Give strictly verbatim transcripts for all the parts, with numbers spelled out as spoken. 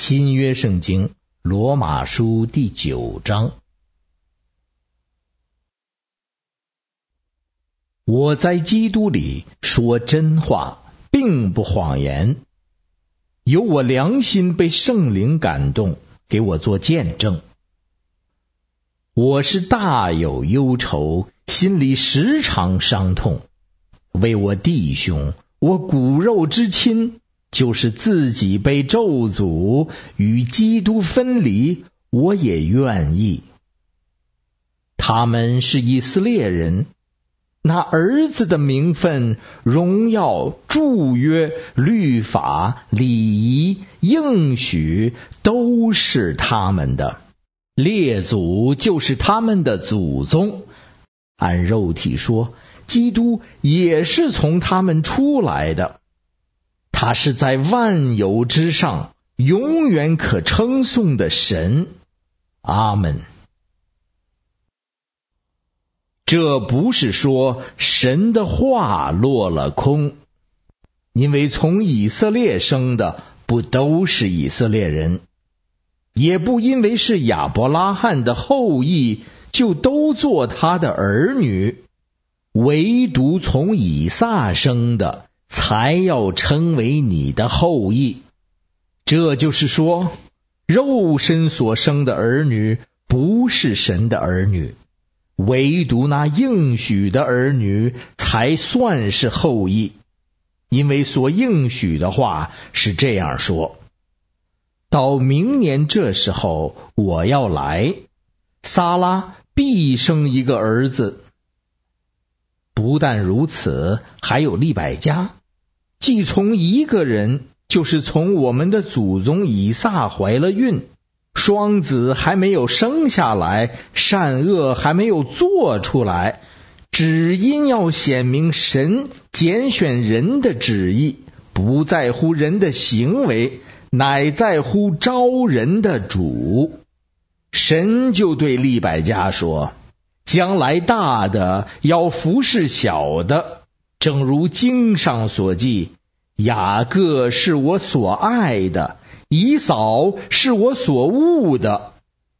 新约圣经罗马书第九章。我在基督里说真话，并不谎言，有我良心被圣灵感动，给我做见证。我是大有忧愁，心里时常伤痛，为我弟兄，我骨肉之亲，就是自己被咒诅，与基督分离，我也愿意。他们是以色列人，那儿子的名分、荣耀、祝约、律法、礼仪、应许，都是他们的。列祖就是他们的祖宗，按肉体说，基督也是从他们出来的。他是在万有之上，永远可称颂的神。阿们。这不是说神的话落了空，因为从以色列生的不都是以色列人，也不因为是亚伯拉罕的后裔就都做他的儿女，唯独从以撒生的才要称为你的后裔。这就是说，肉身所生的儿女不是神的儿女，唯独那应许的儿女才算是后裔。因为所应许的话是这样说：到明年这时候，我要来，撒拉必生一个儿子。不但如此，还有利百加，既从一个人，就是从我们的祖宗以撒怀了孕，双子还没有生下来，善恶还没有做出来，只因要显明神拣选人的旨意，不在乎人的行为，乃在乎招人的主。神就对利百加说，将来大的要服侍小的，正如经上所记，雅各是我所爱的，以扫是我所恶的。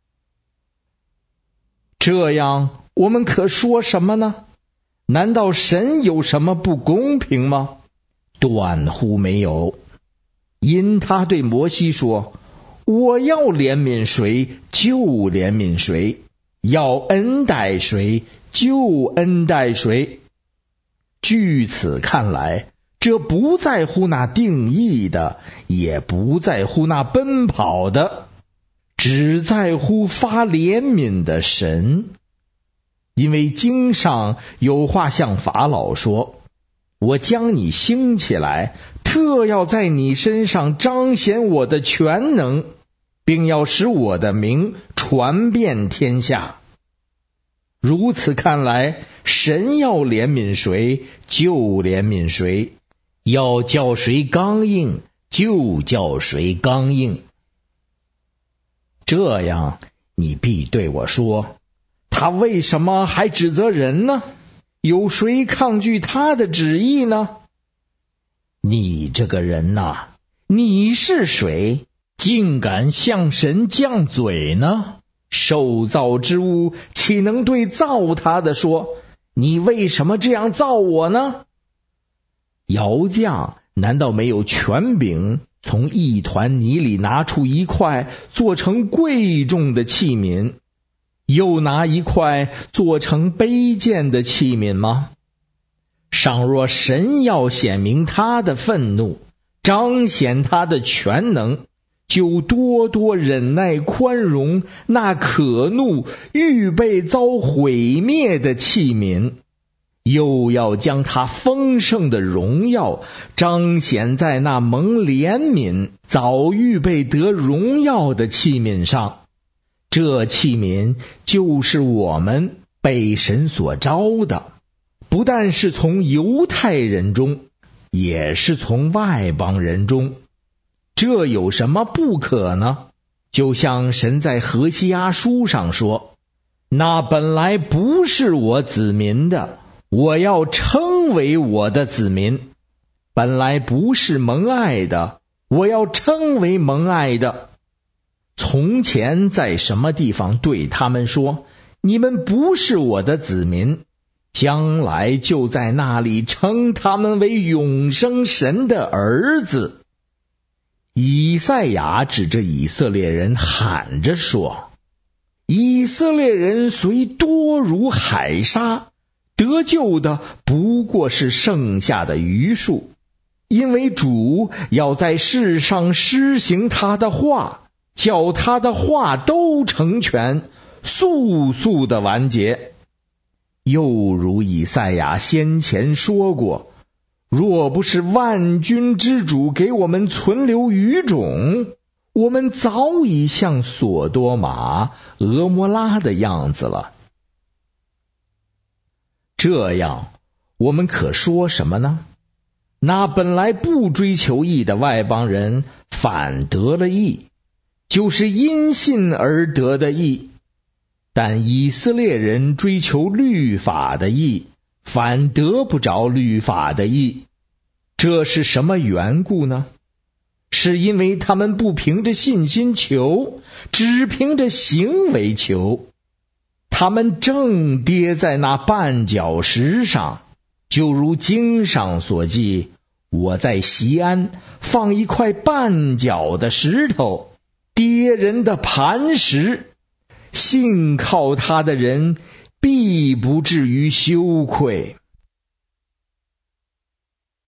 这样我们可说什么呢？难道神有什么不公平吗？断乎没有。因他对摩西说，我要怜悯谁就怜悯谁，要恩待谁就恩待谁。据此看来，这不在乎那定义的，也不在乎那奔跑的，只在乎发怜悯的神。因为经上有话向法老说，我将你兴起来，特要在你身上彰显我的全能，并要使我的名传遍天下。如此看来，神要怜悯谁就怜悯谁，要叫谁刚硬就叫谁刚硬。这样你必对我说，他为什么还指责人呢？有谁抗拒他的旨意呢？你这个人呐，你是谁，竟敢向神犟嘴呢？受造之物岂能对造他的说，你为什么这样造我呢？窑匠难道没有权柄，从一团泥里拿出一块，做成贵重的器皿，又拿一块做成卑贱的器皿吗？倘若神要显明他的愤怒，彰显他的全能，就多多忍耐宽容那可怒预备遭毁灭的器皿，又要将他丰盛的荣耀彰显在那蒙怜悯早预备得荣耀的器皿上。这器皿就是我们被神所招的，不但是从犹太人中，也是从外邦人中。这有什么不可呢？就像神在何西阿书上说，那本来不是我子民的，我要称为我的子民；本来不是蒙爱的，我要称为蒙爱的。 从前在什么地方对他们说，你们不是我的子民，将来就在那里称他们为永生神的儿子。以赛亚指着以色列人喊着说，以色列人虽多如海沙，得救的不过是剩下的余数，因为主要在世上施行他的话，叫他的话都成全，速速的完结。又如以赛亚先前说过，若不是万军之主给我们存留余种，我们早已像索多玛、俄摩拉的样子了。这样，我们可说什么呢？那本来不追求义的外邦人反得了义，就是因信而得的义；但以色列人追求律法的义，反得不着律法的义。这是什么缘故呢？是因为他们不凭着信心求，只凭着行为求。他们正跌在那绊脚石上，就如经上所记，我在西安放一块绊脚的石头，跌人的磐石，信靠他的人必不至于羞愧。